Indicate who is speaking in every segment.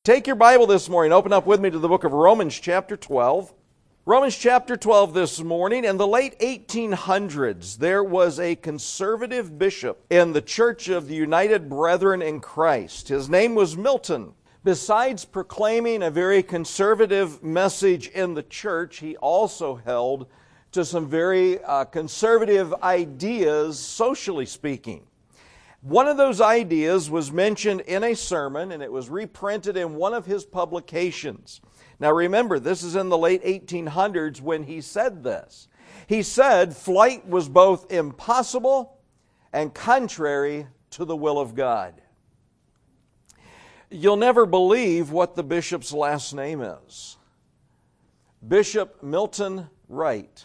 Speaker 1: Take your Bible this morning, open up with me to the book of Romans chapter 12. Romans chapter 12 this morning. In the late 1800s, there was a conservative bishop in the Church of the United Brethren in Christ. His name was Milton. Besides proclaiming a very conservative message in the church, he also held to some very conservative ideas, socially speaking. One of those ideas was mentioned in a sermon, and it was reprinted in one of his publications. Now remember, this is in the late 1800s when he said this. He said flight was both impossible and contrary to the will of God. You'll never believe what the bishop's last name is. Bishop Milton Wright,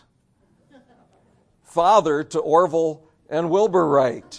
Speaker 1: father to Orville and Wilbur Wright,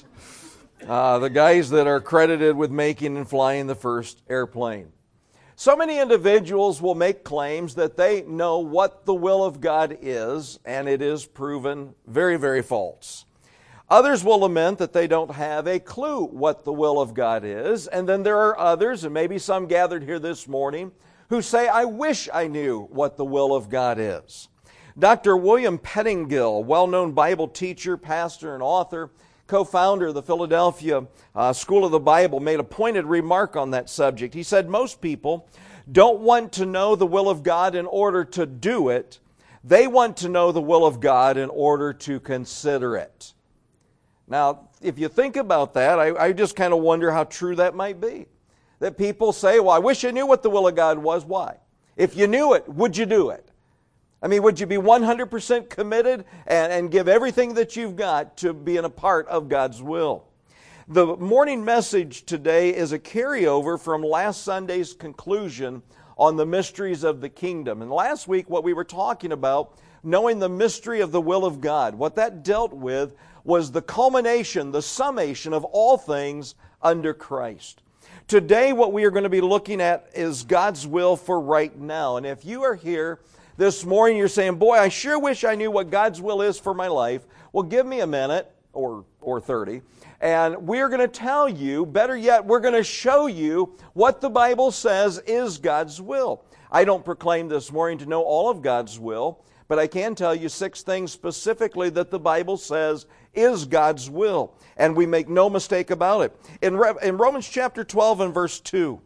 Speaker 1: the guys that are credited with making and flying the first airplane. So many individuals will make claims that they know what the will of God is, and it is proven very, very false. Others will lament that they don't have a clue what the will of God is, and then there are others, and maybe some gathered here this morning, who say, I wish I knew what the will of God is. Dr. William Pettingill, well-known Bible teacher, pastor, and author, co-founder of the Philadelphia School of the Bible, made a pointed remark on that subject. He said, most people don't want to know the will of God in order to do it. They want to know the will of God in order to consider it. Now, if you think about that, I just kind of wonder how true that might be. That people say, well, I wish I knew what the will of God was. Why? If you knew it, would you do it? I mean, would you be 100% committed and give everything that you've got to being a part of God's will? The morning message today is a carryover from last Sunday's conclusion on the mysteries of the kingdom. And last week, what we were talking about, knowing the mystery of the will of God, what that dealt with was the culmination, the summation of all things under Christ. Today, what we are going to be looking at is God's will for right now. And if you are here this morning, you're saying, boy, I sure wish I knew what God's will is for my life. Well, give me a minute, or 30, and we're going to tell you, better yet, we're going to show you what the Bible says is God's will. I don't proclaim this morning to know all of God's will, but I can tell you 6 things specifically that the Bible says is God's will, and we make no mistake about it. In Romans chapter 12 and verse 2,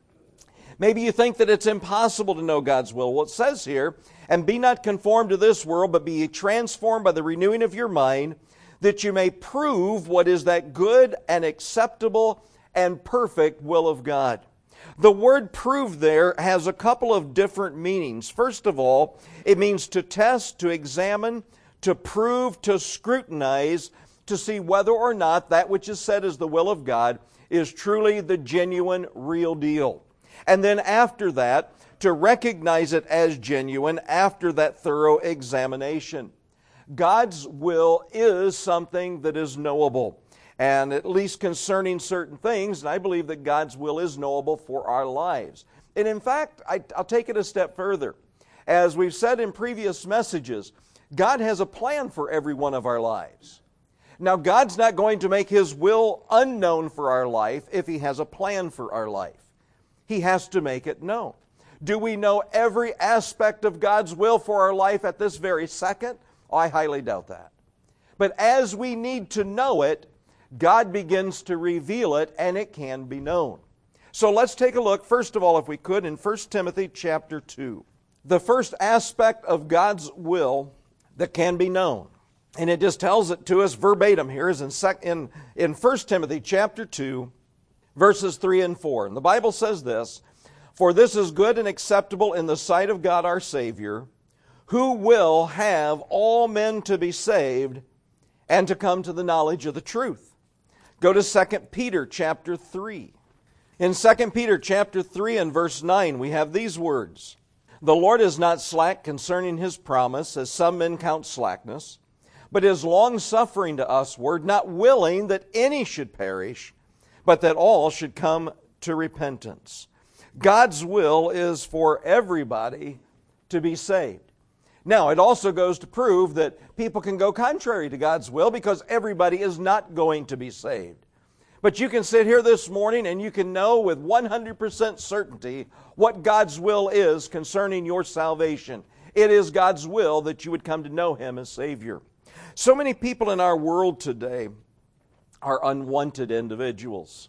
Speaker 1: maybe you think that it's impossible to know God's will. Well, it says here, and be not conformed to this world, but be ye transformed by the renewing of your mind, that you may prove what is that good and acceptable and perfect will of God. The word prove there has a couple of different meanings. First of all, it means to test, to examine, to prove, to scrutinize, to see whether or not that which is said is the will of God is truly the genuine, real deal. And then after that, to recognize it as genuine after that thorough examination. God's will is something that is knowable, and at least concerning certain things, and I believe that God's will is knowable for our lives. And in fact, I'll take it a step further. As we've said in previous messages, God has a plan for every one of our lives. Now, God's not going to make His will unknown for our life if He has a plan for our life. He has to make it known. Do we know every aspect of God's will for our life at this very second? I highly doubt that. But as we need to know it, God begins to reveal it, and it can be known. So let's take a look, first of all, if we could, in 1 Timothy chapter 2. The first aspect of God's will that can be known, and it just tells it to us verbatim here, is in 1 Timothy chapter 2, verses 3 and 4. And the Bible says this, for this is good and acceptable in the sight of God our Savior, who will have all men to be saved and to come to the knowledge of the truth. Go to 2 Peter chapter 3. In 2 Peter chapter 3 and verse 9, we have these words, the Lord is not slack concerning His promise, as some men count slackness, but is long-suffering to usward, not willing that any should perish, but that all should come to repentance. God's will is for everybody to be saved. Now, it also goes to prove that people can go contrary to God's will because everybody is not going to be saved. But you can sit here this morning and you can know with 100% certainty what God's will is concerning your salvation. It is God's will that you would come to know Him as Savior. So many people in our world today are unwanted individuals.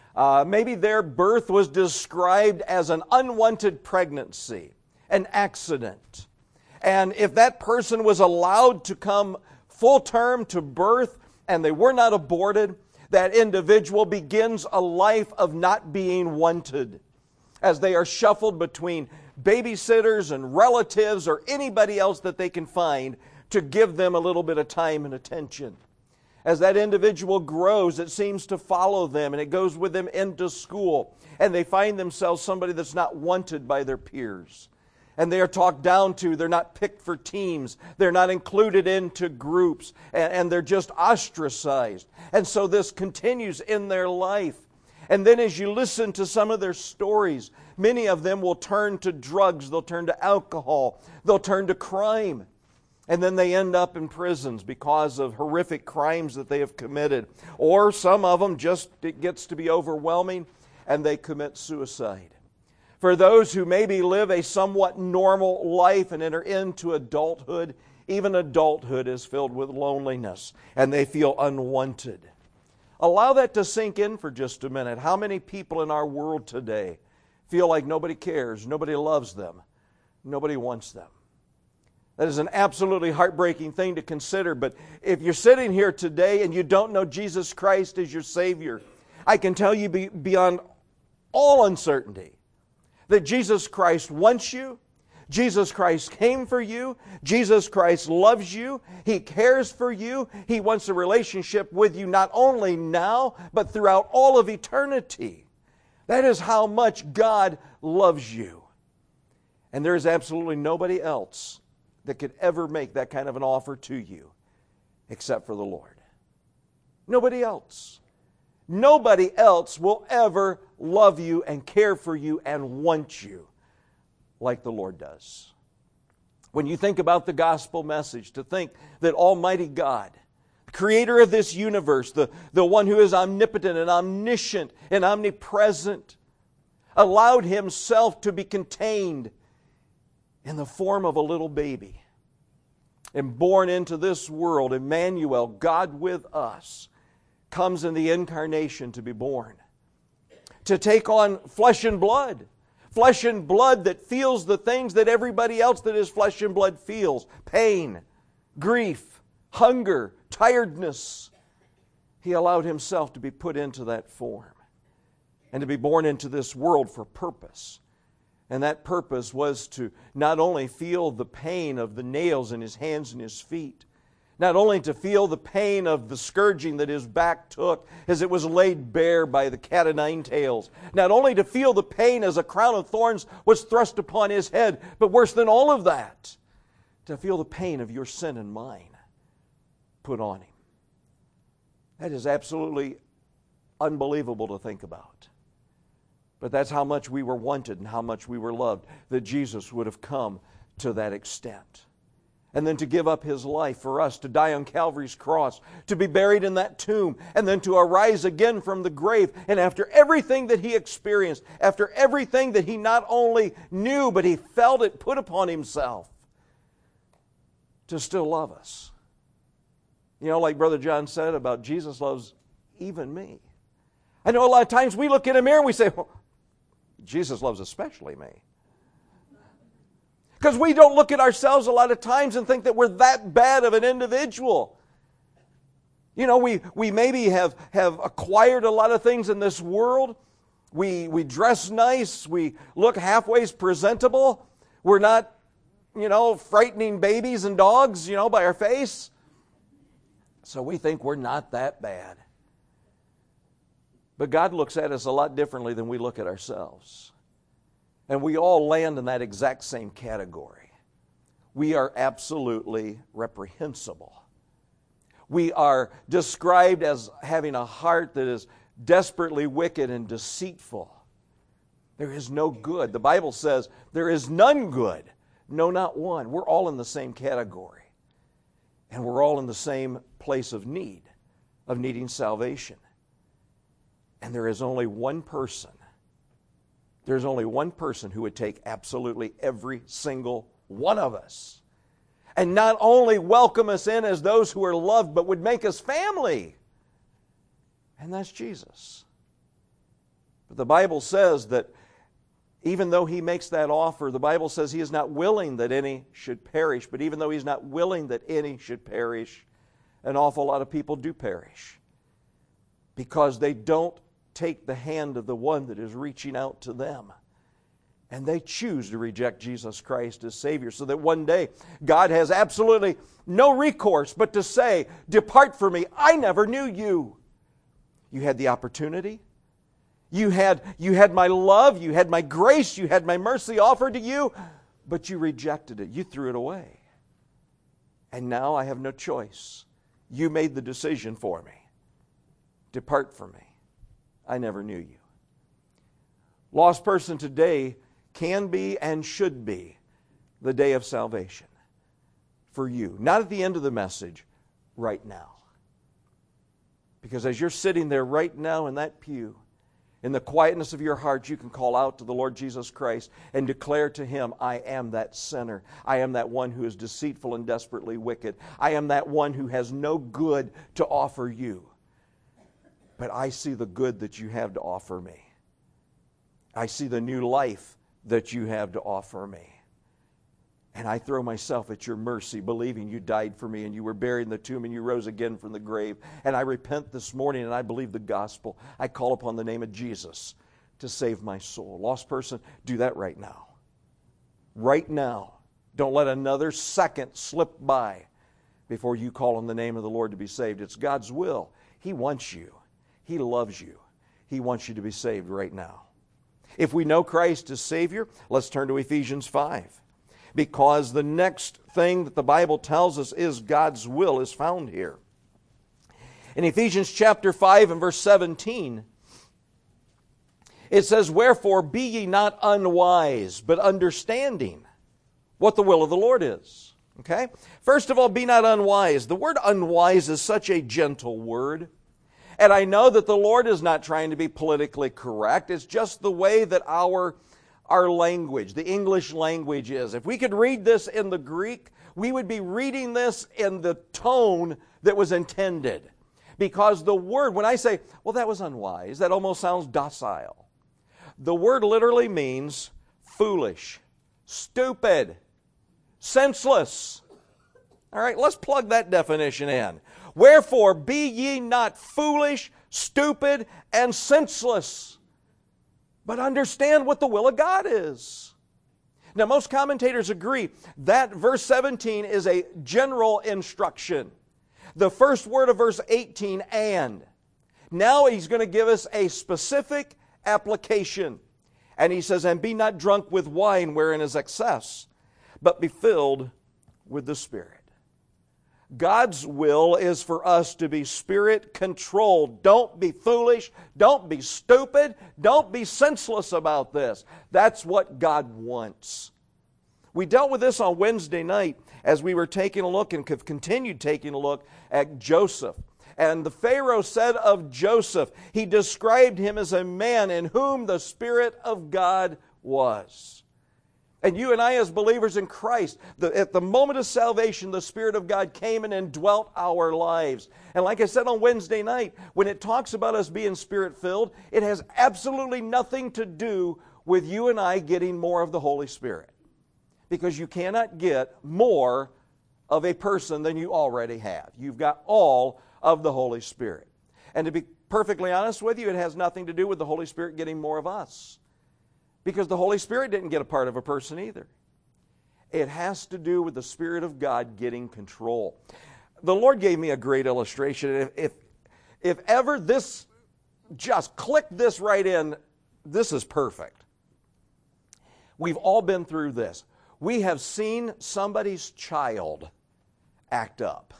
Speaker 1: Maybe their birth was described as an unwanted pregnancy, an accident. And if that person was allowed to come full term to birth and they were not aborted, that individual begins a life of not being wanted as they are shuffled between babysitters and relatives or anybody else that they can find to give them a little bit of time and attention. As that individual grows, it seems to follow them, and it goes with them into school, and they find themselves somebody that's not wanted by their peers. And they are talked down to. They're not picked for teams. They're not included into groups. And they're just ostracized. And so this continues in their life. And then as you listen to some of their stories, many of them will turn to drugs. They'll turn to alcohol. They'll turn to crime. And then they end up in prisons because of horrific crimes that they have committed. Or some of them just, it gets to be overwhelming and they commit suicide. For those who maybe live a somewhat normal life and enter into adulthood, even adulthood is filled with loneliness and they feel unwanted. Allow that to sink in for just a minute. How many people in our world today feel like nobody cares, nobody loves them, nobody wants them? That is an absolutely heartbreaking thing to consider, but if you're sitting here today and you don't know Jesus Christ as your Savior, I can tell you beyond all uncertainty that Jesus Christ wants you. Jesus Christ came for you. Jesus Christ loves you. He cares for you. He wants a relationship with you not only now, but throughout all of eternity. That is how much God loves you. And there is absolutely nobody else that could ever make that kind of an offer to you except for the Lord. Nobody else. Nobody else will ever love you and care for you and want you like the Lord does. When you think about the gospel message, to think that Almighty God, creator of this universe, the one who is omnipotent and omniscient and omnipresent, allowed Himself to be contained in the form of a little baby and born into this world, Emmanuel, God with us, comes in the incarnation to be born, to take on flesh and blood that feels the things that everybody else that is flesh and blood feels: pain, grief, hunger, tiredness. He allowed Himself to be put into that form and to be born into this world for purpose. And that purpose was to not only feel the pain of the nails in His hands and His feet, not only to feel the pain of the scourging that His back took as it was laid bare by the cat o' nine tails, not only to feel the pain as a crown of thorns was thrust upon His head, but worse than all of that, to feel the pain of your sin and mine put on Him. That is absolutely unbelievable to think about. But that's how much we were wanted and how much we were loved, that Jesus would have come to that extent. And then to give up His life for us, to die on Calvary's cross, to be buried in that tomb, and then to arise again from the grave. And after everything that He experienced, after everything that He not only knew, but He felt it put upon Himself, to still love us. You know, like Brother John said about Jesus loves even me. I know a lot of times we look in a mirror and we say, well, Jesus loves especially me. Because we don't look at ourselves a lot of times and think that we're that bad of an individual. You know, we maybe have acquired a lot of things in this world. We dress nice. We look halfway presentable. We're not, frightening babies and dogs, by our face. So we think we're not that bad. But God looks at us a lot differently than we look at ourselves. And we all land in that exact same category. We are absolutely reprehensible. We are described as having a heart that is desperately wicked and deceitful. There is no good. The Bible says there is none good. No, not one. We're all in the same category. And we're all in the same place of need, of needing salvation. And there is only one person. There's only one person who would take absolutely every single one of us and not only welcome us in as those who are loved, but would make us family. And that's Jesus. But the Bible says that even though He makes that offer, the Bible says He is not willing that any should perish. But even though He's not willing that any should perish, an awful lot of people do perish because they don't take the hand of the one that is reaching out to them. And they choose to reject Jesus Christ as Savior, so that one day God has absolutely no recourse but to say, "Depart from me, I never knew you." You had the opportunity. You had my love, you had my grace, you had my mercy offered to you, but you rejected it. You threw it away. And now I have no choice. You made the decision for me. Depart from me. I never knew you. Lost person, today can be and should be the day of salvation for you. Not at the end of the message, right now. Because as you're sitting there right now in that pew, in the quietness of your heart, you can call out to the Lord Jesus Christ and declare to Him, "I am that sinner. I am that one who is deceitful and desperately wicked. I am that one who has no good to offer you. But I see the good that you have to offer me. I see the new life that you have to offer me. And I throw myself at your mercy, believing you died for me and you were buried in the tomb and you rose again from the grave. And I repent this morning and I believe the gospel. I call upon the name of Jesus to save my soul." Lost person, do that right now. Right now. Don't let another second slip by before you call on the name of the Lord to be saved. It's God's will. He wants you. He loves you. He wants you to be saved right now. If we know Christ as Savior, let's turn to Ephesians 5. Because the next thing that the Bible tells us is God's will is found here. In Ephesians chapter 5 and verse 17, it says, "Wherefore be ye not unwise, but understanding what the will of the Lord is." Okay? First of all, be not unwise. The word unwise is such a gentle word. And I know that the Lord is not trying to be politically correct. It's just the way that our language, the English language is. If we could read this in the Greek, we would be reading this in the tone that was intended. Because the word, when I say, "Well, that was unwise," that almost sounds docile. The word literally means foolish, stupid, senseless. All right, let's plug that definition in. "Wherefore be ye not foolish, stupid, and senseless, but understand what the will of God is." Now, most commentators agree that verse 17 is a general instruction. The first word of verse 18, "and." Now he's going to give us a specific application. And he says, "And be not drunk with wine wherein is excess, but be filled with the Spirit." God's will is for us to be Spirit-controlled. Don't be foolish. Don't be stupid. Don't be senseless about this. That's what God wants. We dealt with this on Wednesday night as we were taking a look and have continued taking a look at Joseph. And the Pharaoh said of Joseph, he described him as a man in whom the Spirit of God was. And you and I as believers in Christ, at the moment of salvation, the Spirit of God came and indwelt our lives. And like I said on Wednesday night, when it talks about us being Spirit-filled, it has absolutely nothing to do with you and I getting more of the Holy Spirit. Because you cannot get more of a person than you already have. You've got all of the Holy Spirit. And to be perfectly honest with you, it has nothing to do with the Holy Spirit getting more of us. Because the Holy Spirit didn't get a part of a person either. It has to do with the Spirit of God getting control. The Lord gave me a great illustration. If ever this, just click this right in, this is perfect. We've all been through this. We have seen somebody's child act up.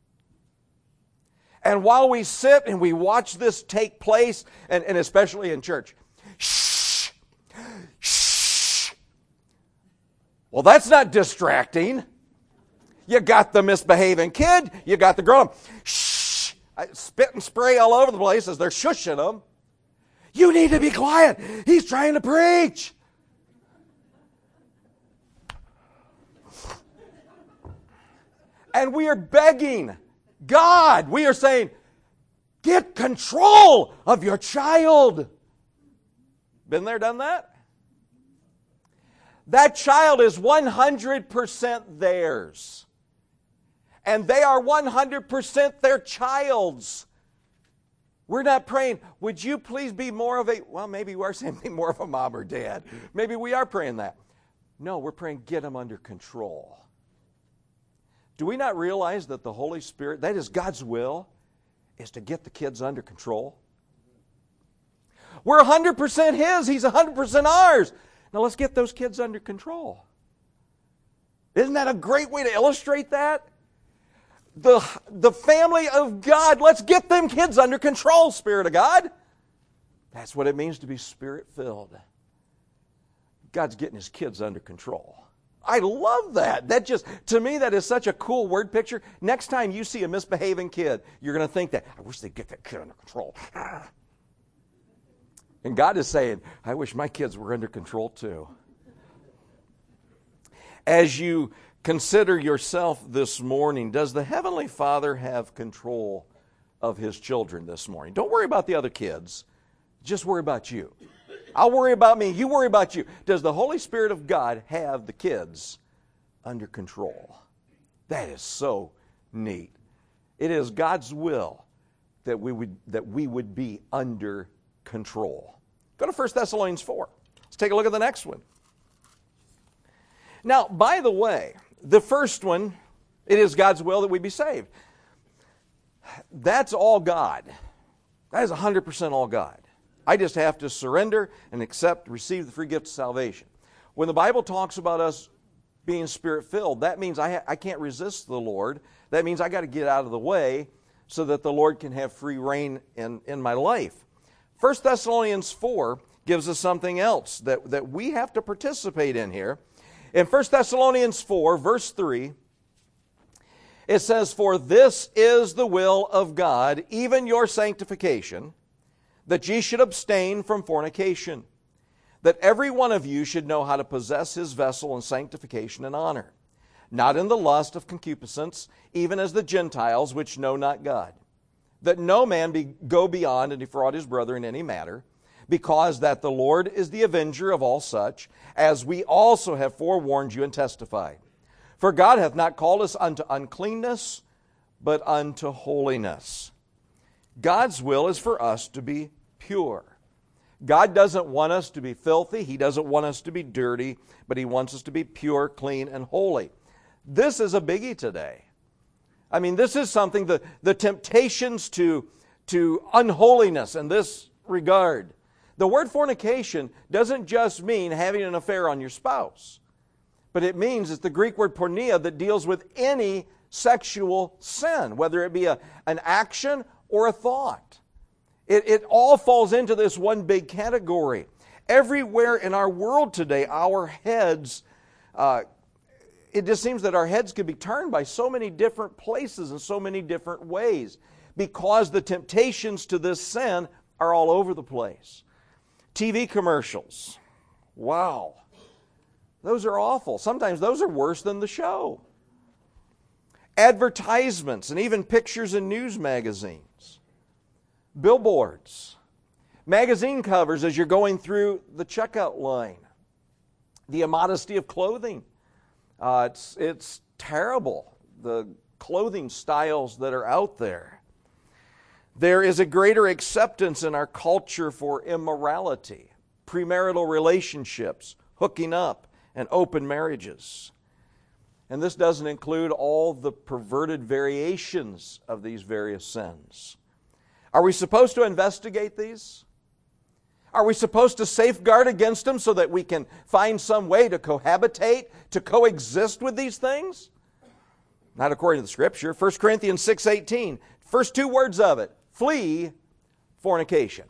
Speaker 1: And while we sit and we watch this take place, and especially in church, shh, shh. Well, that's not distracting. You got the misbehaving kid, you got the grown-up. Shh. Spit and spray all over the place as they're shushing them. You need to be quiet. He's trying to preach. And we are begging God. We are saying, get control of your child. Been there, done that? That child is 100% theirs. And they are 100% their child's. We're not praying, would you please be more of a, well, maybe we're saying be more of a mom or dad. Maybe we are praying that. No, we're praying get them under control. Do we not realize that the Holy Spirit, that is God's will, is to get the kids under control? We're 100% His. He's 100% ours. Now let's get those kids under control. Isn't that a great way to illustrate that? The family of God, let's get them kids under control, Spirit of God. That's what it means to be Spirit-filled. God's getting His kids under control. I love that. That just, to me, that is such a cool word picture. Next time you see a misbehaving kid, you're going to think that, I wish they'd get that kid under control. And God is saying, I wish my kids were under control too. As you consider yourself this morning, does the Heavenly Father have control of His children this morning? Don't worry about the other kids. Just worry about you. I'll worry about me. You worry about you. Does the Holy Spirit of God have the kids under control? That is so neat. It is God's will that we would be under control. Go to 1 Thessalonians 4. Let's take a look at the next one. Now, by the way, the first one, it is God's will that we be saved. That's all God. That is 100% all God. I just have to surrender and accept, receive the free gift of salvation. When the Bible talks about us being Spirit-filled, that means I can't resist the Lord. That means I got to get out of the way so that the Lord can have free reign in my life. 1 Thessalonians 4 gives us something else that we have to participate in here. In 1 Thessalonians 4, verse 3, it says, For this is the will of God, even your sanctification, that ye should abstain from fornication, that every one of you should know how to possess his vessel in sanctification and honor, not in the lust of concupiscence, even as the Gentiles which know not God, that no man go beyond and defraud his brother in any matter, because that the Lord is the avenger of all such, as we also have forewarned you and testified. For God hath not called us unto uncleanness, but unto holiness. God's will is for us to be pure. God doesn't want us to be filthy. He doesn't want us to be dirty, but He wants us to be pure, clean, and holy. This is a biggie today. I mean, this is something, the temptations to unholiness in this regard. The word fornication doesn't just mean having an affair on your spouse, but it means, it's the Greek word porneia that deals with any sexual sin, whether it be an action or a thought. It all falls into this one big category. Everywhere in our world today, our heads, it just seems that our heads could be turned by so many different places in so many different ways because the temptations to this sin are all over the place. TV commercials. Wow. Those are awful. Sometimes those are worse than the show. Advertisements and even pictures in news magazines. Billboards. Magazine covers as you're going through the checkout line. The immodesty of clothing. It's terrible, the clothing styles that are out there. There is a greater acceptance in our culture for immorality, premarital relationships, hooking up, and open marriages. And this doesn't include all the perverted variations of these various sins. Are we supposed to investigate these? Are we supposed to safeguard against them so that we can find some way to cohabitate, to coexist with these things? Not according to the Scripture. 1 Corinthians 6:18, first two words of it, flee fornication.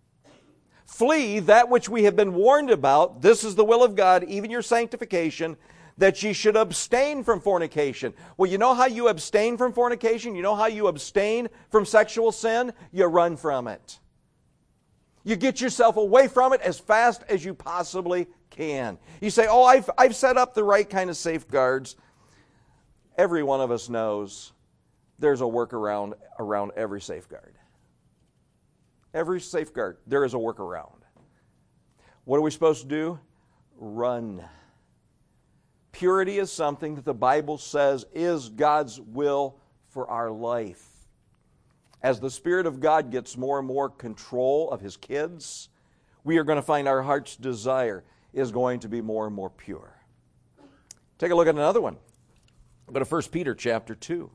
Speaker 1: Flee that which we have been warned about. This is the will of God, even your sanctification, that ye should abstain from fornication. Well, you know how you abstain from fornication? You know how you abstain from sexual sin? You run from it. You get yourself away from it as fast as you possibly can. You say, oh, I've set up the right kind of safeguards. Every one of us knows there's a workaround around every safeguard. Every safeguard, there is a workaround. What are we supposed to do? Run. Purity is something that the Bible says is God's will for our life. As the Spirit of God gets more and more control of His kids, we are going to find our heart's desire is going to be more and more pure. Take a look at another one. Go to 1 Peter chapter 2.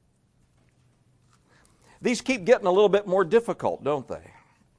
Speaker 1: These keep getting a little bit more difficult, don't they?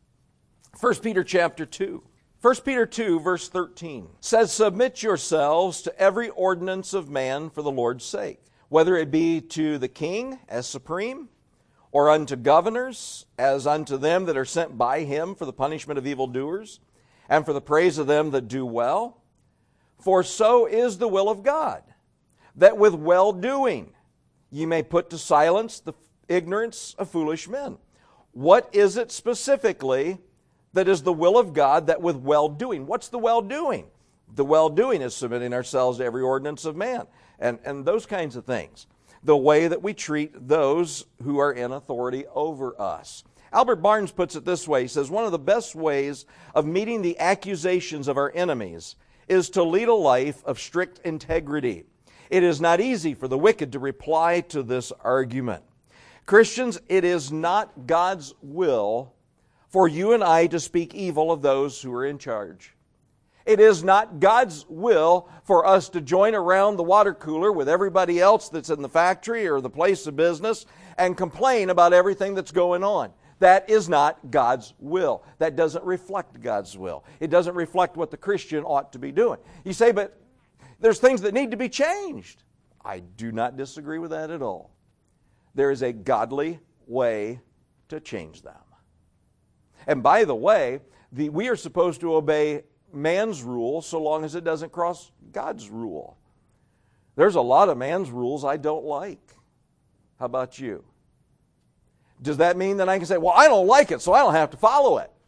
Speaker 1: 1 Peter chapter 2. 1 Peter 2, verse 13 says, "Submit yourselves to every ordinance of man for the Lord's sake, whether it be to the king as supreme, or unto governors, as unto them that are sent by him for the punishment of evildoers, and for the praise of them that do well. For so is the will of God, that with well-doing ye may put to silence the ignorance of foolish men." What is it specifically that is the will of God, that with well-doing? What's the well-doing? The well-doing is submitting ourselves to every ordinance of man, and those kinds of things. The way that we treat those who are in authority over us. Albert Barnes puts it this way. He says, one of the best ways of meeting the accusations of our enemies is to lead a life of strict integrity. It is not easy for the wicked to reply to this argument. Christians, it is not God's will for you and I to speak evil of those who are in charge. It is not God's will for us to join around the water cooler with everybody else that's in the factory or the place of business and complain about everything that's going on. That is not God's will. That doesn't reflect God's will. It doesn't reflect what the Christian ought to be doing. You say, but there's things that need to be changed. I do not disagree with that at all. There is a godly way to change them. And by the way, we are supposed to obey man's rule so long as it doesn't cross God's rule. There's a lot of man's rules I don't like. How about you? Does that mean that I can say, well, I don't like it, so I don't have to follow it?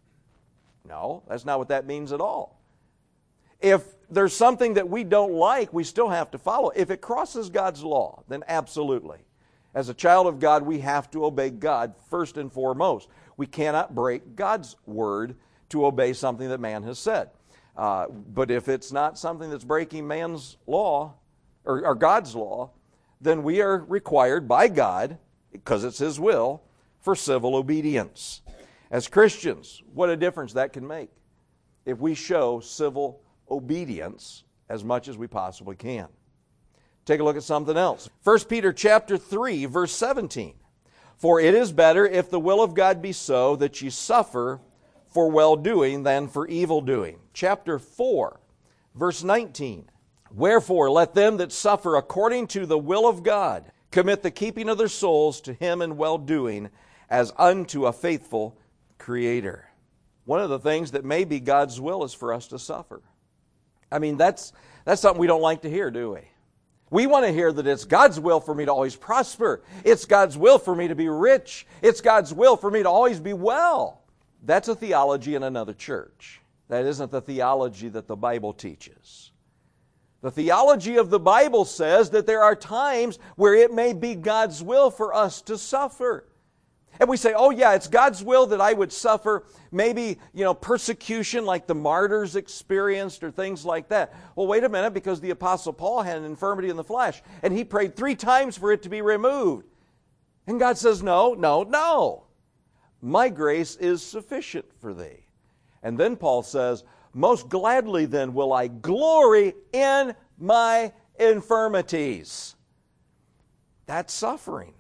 Speaker 1: No, that's not what that means at all. If there's something that we don't like, we still have to follow. If it crosses God's law, then absolutely. As a child of God, we have to obey God first and foremost. We cannot break God's word to obey something that man has said. But if it's not something that's breaking man's law, or God's law, then we are required by God, because it's His will, for civil obedience. As Christians, what a difference that can make if we show civil obedience as much as we possibly can. Take a look at something else. 1 Peter chapter 3, verse 17. "For it is better, if the will of God be so, that ye suffer for well-doing than for evil-doing." Chapter 4, verse 19. "Wherefore let them that suffer according to the will of God commit the keeping of their souls to Him in well-doing, as unto a faithful Creator." One of the things that may be God's will is for us to suffer. I mean, that's something we don't like to hear, do we? We want to hear that it's God's will for me to always prosper. It's God's will for me to be rich. It's God's will for me to always be well. That's a theology in another church. That isn't the theology that the Bible teaches. The theology of the Bible says that there are times where it may be God's will for us to suffer. And we say, oh yeah, it's God's will that I would suffer maybe, persecution like the martyrs experienced or things like that. Well, wait a minute, because the Apostle Paul had an infirmity in the flesh, and he prayed 3 times for it to be removed. And God says, no. My grace is sufficient for thee. And then Paul says, most gladly then will I glory in my infirmities. That's suffering.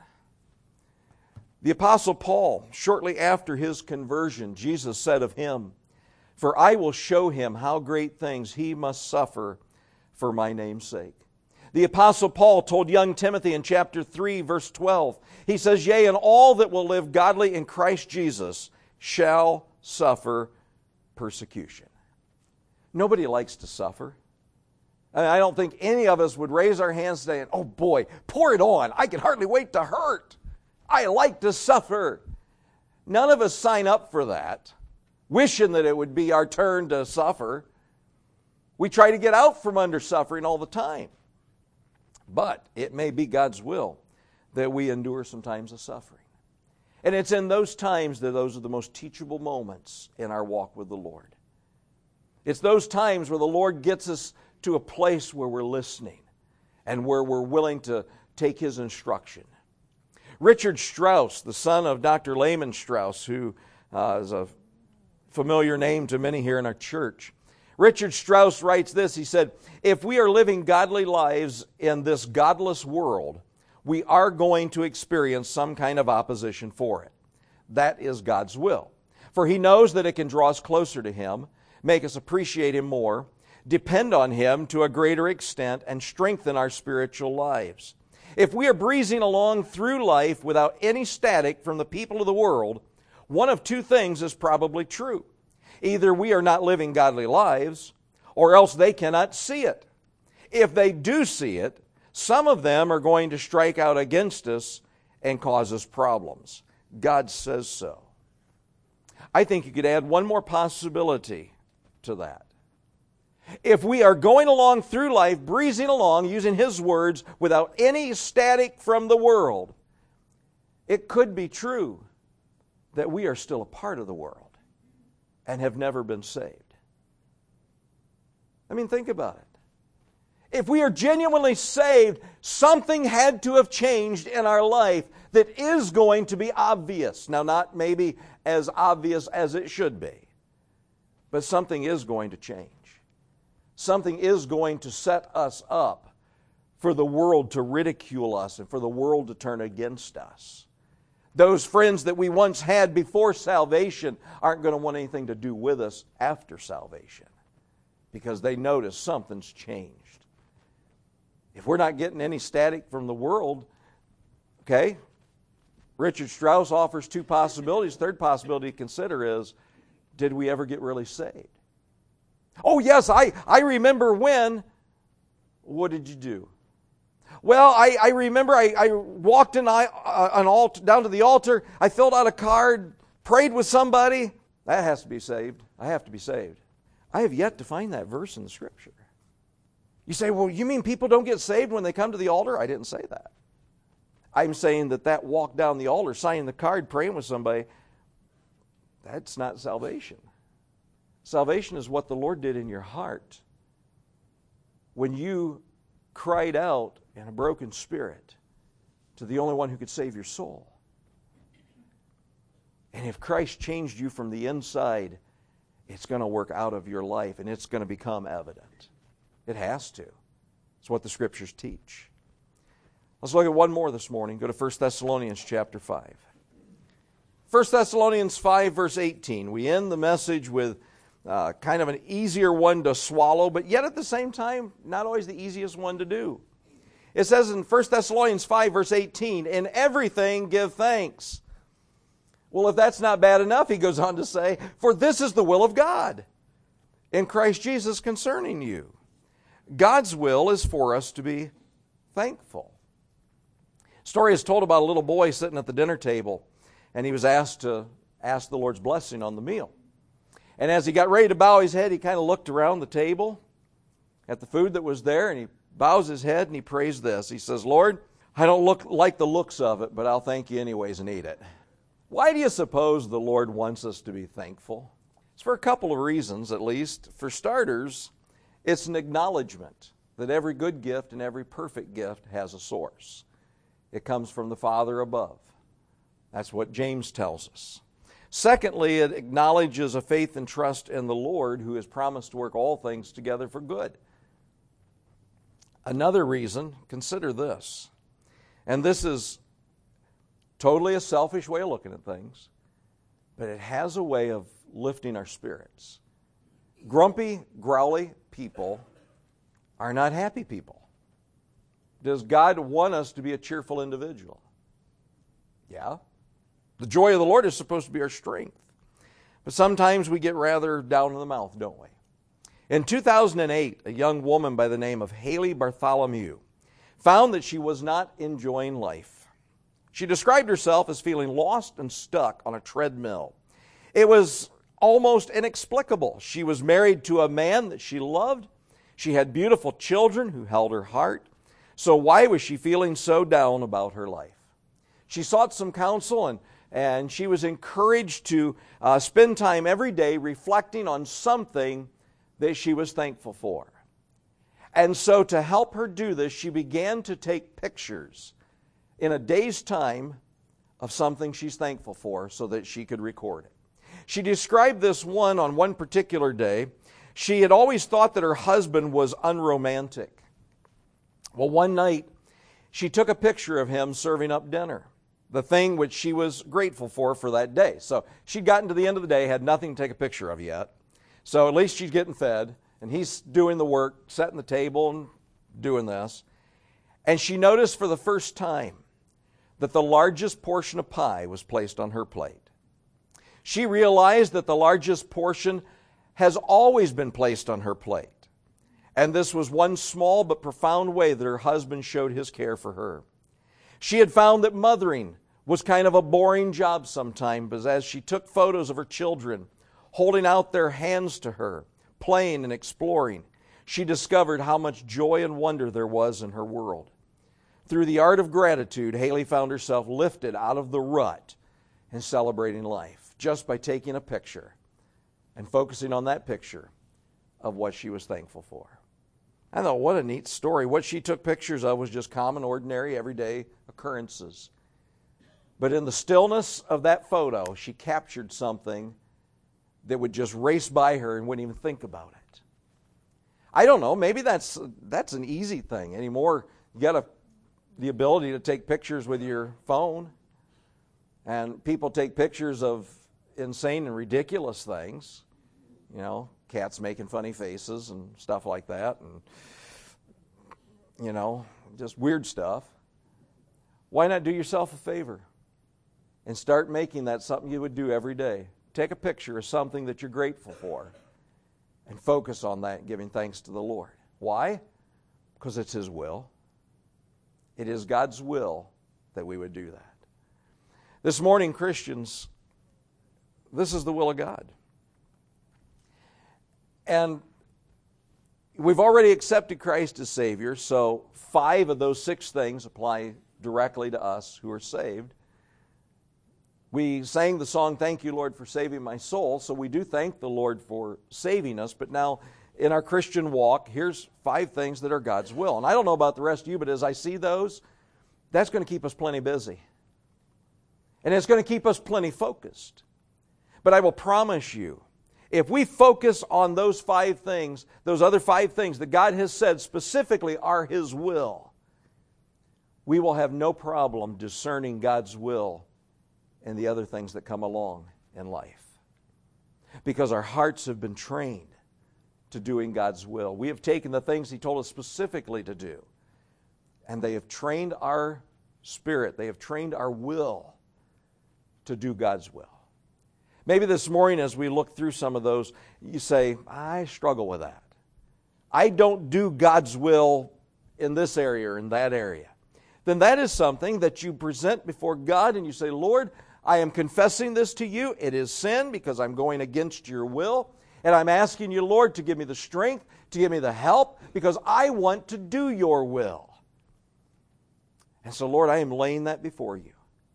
Speaker 1: The Apostle Paul, shortly after his conversion, Jesus said of him, "For I will show him how great things he must suffer for my name's sake." The Apostle Paul told young Timothy in chapter 3, verse 12, he says, "Yea, and all that will live godly in Christ Jesus shall suffer persecution." Nobody likes to suffer. I don't think any of us would raise our hands saying, "Oh boy, pour it on. I can hardly wait to hurt. I like to suffer." None of us sign up for that. wishing that it would be our turn to suffer. We try to get out from under suffering all the time. But it may be God's will that we endure some times of suffering. And it's in those times that those are the most teachable moments in our walk with the Lord. It's those times where the Lord gets us to a place where we're listening and where we're willing to take His instruction. Richard Strauss, the son of Dr. Lehman Strauss, who is a familiar name to many here in our church. Richard Strauss writes this. He said, "If we are living godly lives in this godless world, we are going to experience some kind of opposition for it. That is God's will. For He knows that it can draw us closer to Him, make us appreciate Him more, depend on Him to a greater extent, and strengthen our spiritual lives. If we are breezing along through life without any static from the people of the world, one of two things is probably true. Either we are not living godly lives, or else they cannot see it. If they do see it, some of them are going to strike out against us and cause us problems. God says so." I think you could add one more possibility to that. If we are going along through life, breezing along, using His words, without any static from the world, it could be true that we are still a part of the world and have never been saved. I mean, think about it. If we are genuinely saved, something had to have changed in our life that is going to be obvious. Now, not maybe as obvious as it should be, but something is going to change. Something is going to set us up for the world to ridicule us and for the world to turn against us. Those friends that we once had before salvation aren't going to want anything to do with us after salvation because they notice something's changed. If we're not getting any static from the world, okay, Richard Strauss offers two possibilities. Third possibility to consider is, did we ever get really saved? Oh, yes, I remember when. What did you do? Well, I remember I walked down to the altar, I filled out a card, prayed with somebody. That has to be saved. I have to be saved. I have yet to find that verse in the Scripture. You say, well, you mean people don't get saved when they come to the altar? I didn't say that. I'm saying that walk down the altar, signing the card, praying with somebody, that's not salvation. Salvation is what the Lord did in your heart when you cried out in a broken spirit to the only one who could save your soul. And if Christ changed you from the inside, it's going to work out of your life and it's going to become evident. It has to. It's what the Scriptures teach. Let's look at one more this morning. Go to 1 Thessalonians chapter 5. 1 Thessalonians 5, verse 18. We end the message with kind of an easier one to swallow, but yet at the same time, not always the easiest one to do. It says in 1 Thessalonians 5, verse 18, "In everything give thanks." Well, if that's not bad enough, he goes on to say, "For this is the will of God in Christ Jesus concerning you." God's will is for us to be thankful. A story is told about a little boy sitting at the dinner table, and he was asked to ask the Lord's blessing on the meal. And as he got ready to bow his head, he kind of looked around the table at the food that was there, and he bows his head and he prays this. He says, "Lord, I don't like the looks of it, but I'll thank you anyways and eat it." Why do you suppose the Lord wants us to be thankful? It's for a couple of reasons, at least. For starters, it's an acknowledgement that every good gift and every perfect gift has a source. It comes from the Father above. That's what James tells us. Secondly, it acknowledges a faith and trust in the Lord who has promised to work all things together for good. Another reason, consider this, and this is totally a selfish way of looking at things, but it has a way of lifting our spirits. Grumpy, growly people are not happy people. Does God want us to be a cheerful individual? Yeah. The joy of the Lord is supposed to be our strength. But sometimes we get rather down in the mouth, don't we? In 2008, a young woman by the name of Haley Bartholomew found that she was not enjoying life. She described herself as feeling lost and stuck on a treadmill. It was almost inexplicable. She was married to a man that she loved. She had beautiful children who held her heart. So why was she feeling so down about her life? She sought some counsel, and she was encouraged to spend time every day reflecting on something that she was thankful for. And so to help her do this, she began to take pictures in a day's time of something she's thankful for so that she could record it. She described this one on one particular day. She had always thought that her husband was unromantic. Well, one night, she took a picture of him serving up dinner, the thing which she was grateful for that day. So she'd gotten to the end of the day, had nothing to take a picture of yet. So at least she's getting fed, and he's doing the work, setting the table and doing this. And she noticed for the first time that the largest portion of pie was placed on her plate. She realized that the largest portion has always been placed on her plate. And this was one small but profound way that her husband showed his care for her. She had found that mothering was kind of a boring job sometimes, but as she took photos of her children, holding out their hands to her, playing and exploring, she discovered how much joy and wonder there was in her world. Through the art of gratitude, Haley found herself lifted out of the rut and celebrating life just by taking a picture and focusing on that picture of what she was thankful for. I thought, what a neat story. What she took pictures of was just common, ordinary, everyday occurrences. But in the stillness of that photo, she captured something that would just race by her and wouldn't even think about it. I don't know, maybe that's an easy thing anymore. You got the ability to take pictures with your phone, and people take pictures of insane and ridiculous things, cats making funny faces and stuff like that, and just weird stuff. Why not do yourself a favor and start making that something you would do every day? Take a picture of something that you're grateful for and focus on that, giving thanks to the Lord. Why? Because it's His will. It is God's will that we would do that. This morning, Christians, this is the will of God. And we've already accepted Christ as Savior, so 5 of those 6 things apply directly to us who are saved. We sang the song, "Thank you, Lord, for saving my soul," so we do thank the Lord for saving us, but now in our Christian walk, here's 5 things that are God's will. And I don't know about the rest of you, but as I see those, that's going to keep us plenty busy. And it's going to keep us plenty focused. But I will promise you, if we focus on those 5 things, those other 5 things that God has said specifically are His will, we will have no problem discerning God's will and the other things that come along in life. Because our hearts have been trained to doing God's will. We have taken the things He told us specifically to do, and they have trained our spirit, they have trained our will to do God's will. Maybe this morning as we look through some of those, you say, I struggle with that. I don't do God's will in this area or in that area. Then that is something that you present before God and you say, Lord, I am confessing this to you. It is sin because I'm going against your will. And I'm asking you, Lord, to give me the strength, to give me the help, because I want to do your will. And so, Lord, I am laying that before you.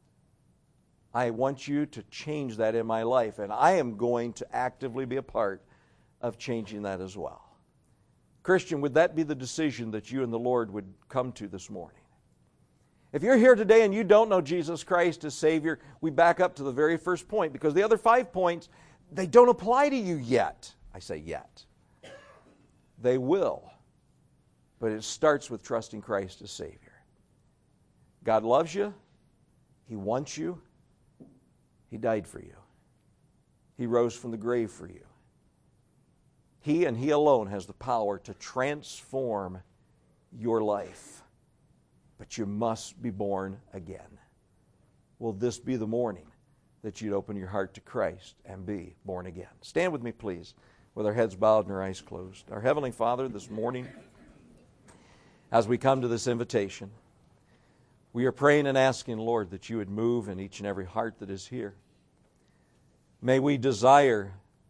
Speaker 1: I want you to change that in my life, and I am going to actively be a part of changing that as well. Christian, would that be the decision that you and the Lord would come to this morning? If you're here today and you don't know Jesus Christ as Savior, we back up to the very first point, because the other 5 points, they don't apply to you yet. I say yet. They will. But it starts with trusting Christ as Savior. God loves you. He wants you. He died for you. He rose from the grave for you. He and He alone has the power to transform your life. But you must be born again. Will this be the morning that you'd open your heart to Christ and be born again? Stand with me, please, with our heads bowed and our eyes closed. Our Heavenly Father, this morning, as we come to this invitation, we are praying and asking, Lord, that you would move in each and every heart that is here. May we desire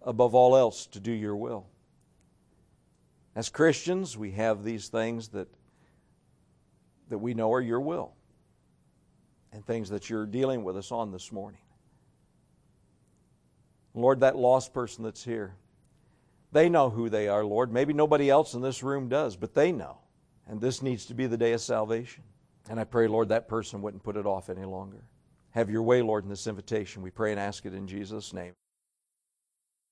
Speaker 1: above all else to do your will. As Christians, we have these things that we know are your will and things that you're dealing with us on this morning. Lord, that lost person that's here, they know who they are, Lord. Maybe nobody else in this room does, but they know. And this needs to be the day of salvation. And I pray, Lord, that person wouldn't put it off any longer. Have your way, Lord, in this invitation. We pray and ask it in Jesus' name.